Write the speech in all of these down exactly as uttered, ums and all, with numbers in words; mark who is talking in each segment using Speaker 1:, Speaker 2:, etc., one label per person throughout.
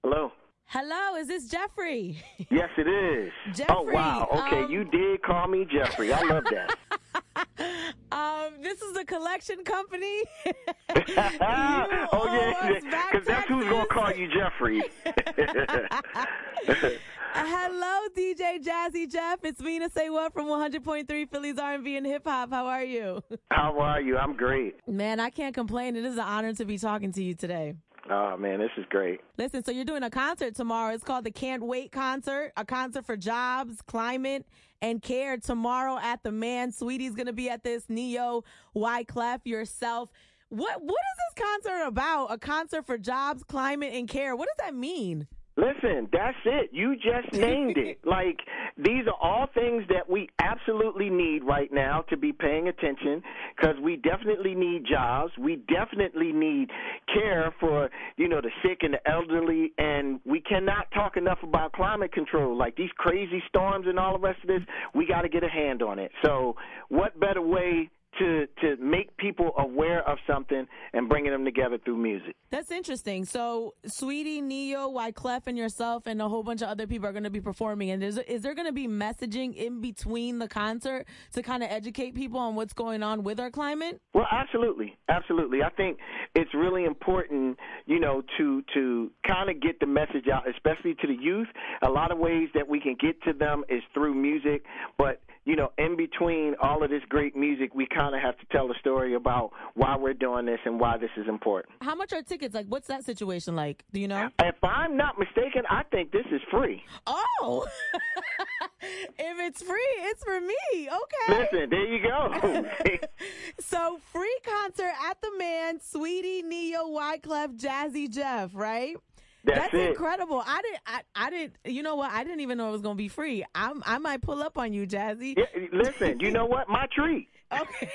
Speaker 1: Hello.
Speaker 2: Hello, is this Jeffrey?
Speaker 1: Yes, it is.
Speaker 2: Jeffrey,
Speaker 1: oh, wow. Okay,
Speaker 2: um,
Speaker 1: you did call me Jeffrey. I love that.
Speaker 2: um, this is a collection company.
Speaker 1: oh, yeah, because that's who's going to call you Jeffrey.
Speaker 2: Hello, D J Jazzy Jeff. It's Mina Say What from one hundred point three Philly's R and B and Hip Hop. How are you?
Speaker 1: How are you? I'm great.
Speaker 2: Man, I can't complain. It is an honor to be talking to you today.
Speaker 1: Oh, man, this is great.
Speaker 2: Listen, so you're doing a concert tomorrow. It's called the Can't Wait Concert, a concert for jobs, climate, and care tomorrow at the Man. Sweetie's going to be at this. Neo, Wyclef, yourself. What What is this concert about? A concert for jobs, climate, and care. What does that mean?
Speaker 1: Listen, that's it. You just named it. Like, these are all things that we absolutely need right now to be paying attention, because we definitely need jobs. We definitely need care for, you know, the sick and the elderly, and we cannot talk enough about climate control. Like, these crazy storms and all the rest of this, we got to get a hand on it. So what better way to to make people aware of something and bringing them together through music.
Speaker 2: That's interesting. So Sweetie, Neo, Wyclef, and yourself and a whole bunch of other people are going to be performing. And is, is there going to be messaging in between the concert to kind of educate people on what's going on with our climate?
Speaker 1: Well, absolutely. Absolutely. I think it's really important, you know, to to kind of get the message out, especially to the youth. A lot of ways that we can get to them is through music, but you know, in between all of this great music, we kind of have to tell a story about why we're doing this and why this is important.
Speaker 2: How much are tickets? Like, what's that situation like? Do you know?
Speaker 1: If I'm not mistaken, I think this is free.
Speaker 2: Oh, if it's free, it's for me. Okay.
Speaker 1: Listen, there you go.
Speaker 2: So, free concert at the Man, Sweetie, Neo, Wyclef, Jazzy Jeff, right?
Speaker 1: That's,
Speaker 2: That's
Speaker 1: it.
Speaker 2: incredible. I didn't. I, I didn't. You know what? I didn't even know it was going to be free. I'm, I might pull up on you, Jazzy.
Speaker 1: Yeah, listen, you know what? My treat.
Speaker 2: Okay.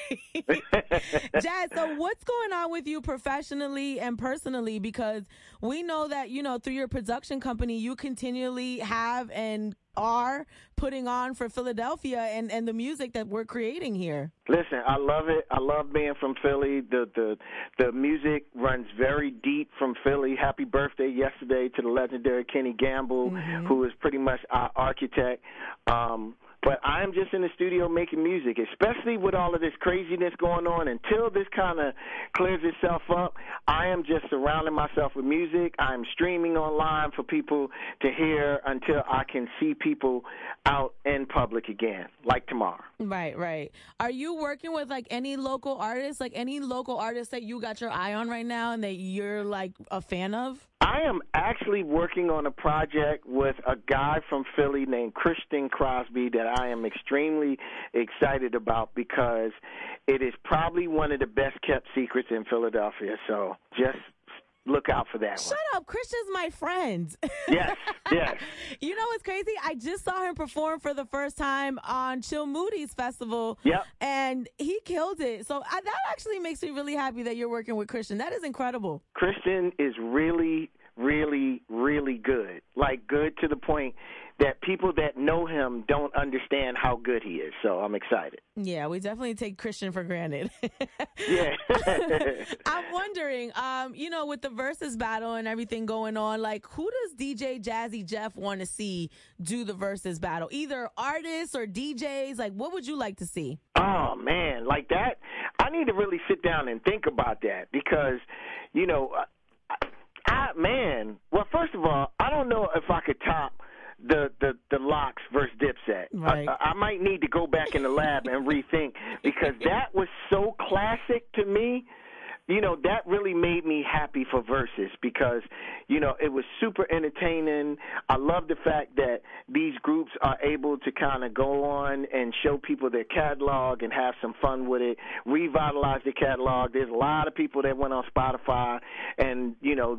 Speaker 2: Jazz, so what's going on with you professionally and personally? Because we know that, you know, through your production company, you continually have and are putting on for Philadelphia and, and the music that we're creating here.
Speaker 1: Listen, I love it. I love being from Philly. The the the music runs very deep from Philly. Happy birthday yesterday to the legendary Kenny Gamble, mm-hmm. who is pretty much our architect. Um, But I'm just in the studio making music, especially with all of this craziness going on. Until this kind of clears itself up, I am just surrounding myself with music. I'm streaming online for people to hear until I can see people out in public again, like tomorrow.
Speaker 2: Right, right. Are you working with, like, any local artists, like any local artists that you got your eye on right now and that you're, like, a fan of?
Speaker 1: I am actually working on a project with a guy from Philly named Christian Crosby that I am extremely excited about because it is probably one of the best kept secrets in Philadelphia. So just look out for that
Speaker 2: Shut
Speaker 1: one.
Speaker 2: up. Christian's my friend.
Speaker 1: Yes, yes.
Speaker 2: You know what's crazy? I just saw him perform for the first time on Chill Moody's Festival.
Speaker 1: Yep.
Speaker 2: And he killed it. So I, that actually makes me really happy that you're working with Christian. That is incredible.
Speaker 1: Christian is really, really, really good. Like, good to the point that people that know him don't understand how good he is. So I'm excited.
Speaker 2: Yeah, we definitely take Christian for granted.
Speaker 1: Yeah.
Speaker 2: I'm wondering, um, you know, with the versus battle and everything going on, like, who does D J Jazzy Jeff want to see do the versus battle? Either artists or D Js? Like, what would you like to see?
Speaker 1: Oh, man, like that? I need to really sit down and think about that because, you know, I, I, man, well, first of all, I don't know if I could top the the the Lox versus Dipset.
Speaker 2: Right.
Speaker 1: I, I might need to go back in the lab and rethink because that was so classic to me. You know, that really made me happy for Versus because, you know, it was super entertaining. I love the fact that these groups are able to kind of go on and show people their catalog and have some fun with it, revitalize the catalog. There's a lot of people that went on Spotify and, you know,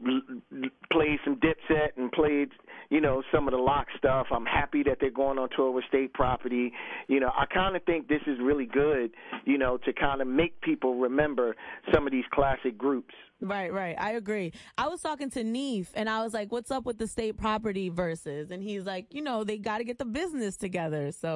Speaker 1: played some Dipset and played, you know, some of the Lox stuff. I'm happy that they're going on tour with State Property. You know, I kind of think this is really good, you know, to kind of make people remember some of these classic groups.
Speaker 2: Right, right. I agree. I was talking to Neef, and I was like, what's up with the State Property verses? And he's like, you know, they got to get the business together. So
Speaker 1: Yep.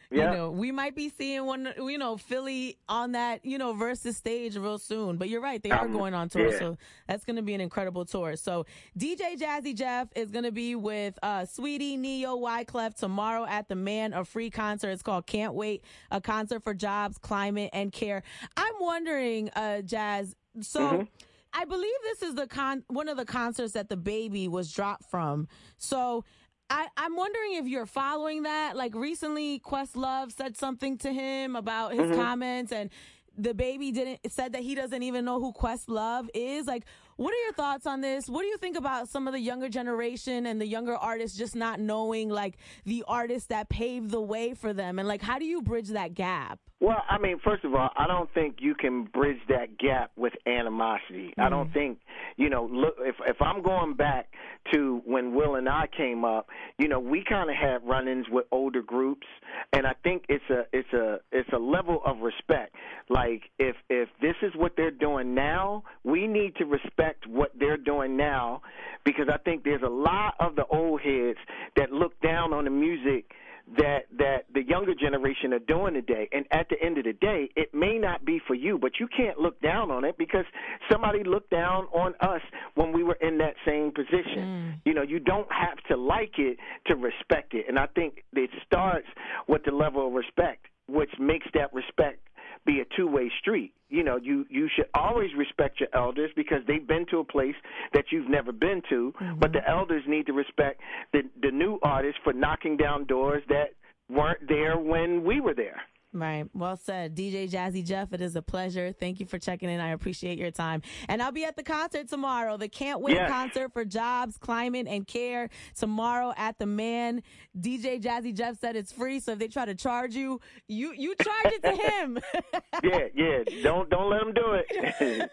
Speaker 1: Yeah.
Speaker 2: You know, we might be seeing one, you know, Philly on that, you know, versus stage real soon. But you're right. They are
Speaker 1: Um,
Speaker 2: going on tour.
Speaker 1: yeah.
Speaker 2: So that's going to be an incredible tour. So D J Jazzy Jeff is going to be with uh, Sweetie, Neo, Wyclef tomorrow at the Man, a free concert. It's called Can't Wait, a concert for jobs, climate, and care. I'm wondering, uh, Jazz, so mm-hmm. I believe this is the con one of the concerts that the baby was dropped from. So I, I'm wondering if you're following that. Like recently, Questlove said something to him about his mm-hmm. comments, and the baby didn't said that he doesn't even know who Questlove is. Like, what are your thoughts on this? What do you think about some of the younger generation and the younger artists just not knowing like the artists that paved the way for them? And like, how do you bridge that gap?
Speaker 1: Well, I mean, first of all, I don't think you can bridge that gap with animosity. Mm. I don't think, you know, look, if if I'm going back to when Will and I came up, you know, we kind of had run-ins with older groups, and I think it's a it's a it's a level of respect. Like if if this is what they're doing now, we need to respect what they're doing now, because I think there's a lot of the old heads that look down on the music that that the younger generation are doing today. And at the end of the day, it may not be for you, but you can't look down on it because somebody looked down on us when we were in that same position. Mm. You know, you don't have to like it to respect it. And I think it starts with the level of respect, which makes that respect be a two-way street. You know, you, you should always respect your elders because they've been to a place that you've never been to, mm-hmm. but the elders need to respect the, the new artists for knocking down doors that weren't there when we were there.
Speaker 2: Right. Well said. D J Jazzy Jeff, it is a pleasure. Thank you for checking in. I appreciate your time. And I'll be at the concert tomorrow, the Can't Wait yes. concert for jobs, climate, and care tomorrow at the Man. D J Jazzy Jeff said it's free, so if they try to charge you, you, you charge it to him.
Speaker 1: yeah, yeah. Don't don't let them do it.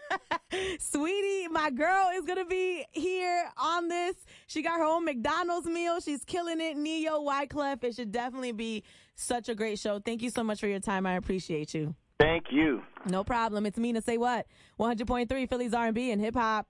Speaker 2: Sweetie, my girl, is going to be here on this. She got her own McDonald's meal. She's killing it. Neo, Wyclef. It should definitely be such a great show. Thank you so much for your time. I appreciate you.
Speaker 1: Thank you.
Speaker 2: No problem. It's Mina Say What? one hundred point three Phillies R and B and hip hop.